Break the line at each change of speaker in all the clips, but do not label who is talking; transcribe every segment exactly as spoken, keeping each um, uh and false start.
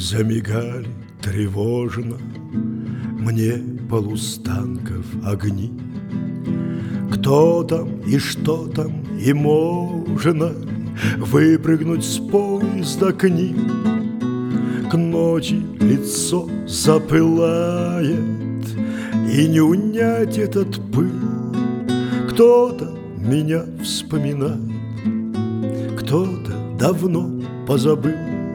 замигали тревожно мне полустанков огни. Кто там и что там, и можно выпрыгнуть с поезда к ним. К ночи лицо запылает, и не унять этот пыл. Кто-то меня вспоминает, кто-то давно позабыл.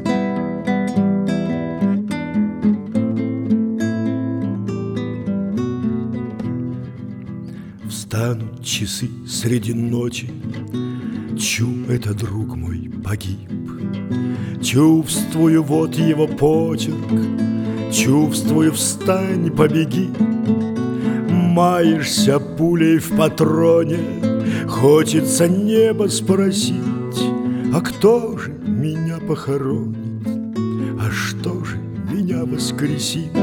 Встанут часы среди ночи, чу, это друг мой погиб. Чувствую, вот его почерк, чувствую, встань, побеги. Маешься пулей в патроне, хочется небо спросить: а кто же меня похоронит, а что же меня воскресит?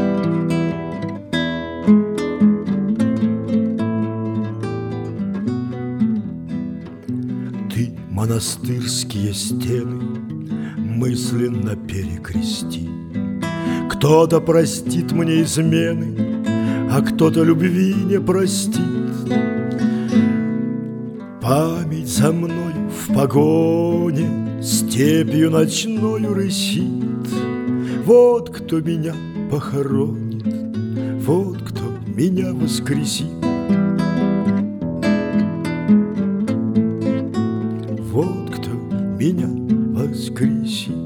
Ты монастырские стены мысленно перекрести. Кто-то простит мне измены, а кто-то любви не простит. Память за мною в погоне степью ночною рысит. Вот кто меня похоронит, вот кто меня воскресит. Вот кто меня воскресит.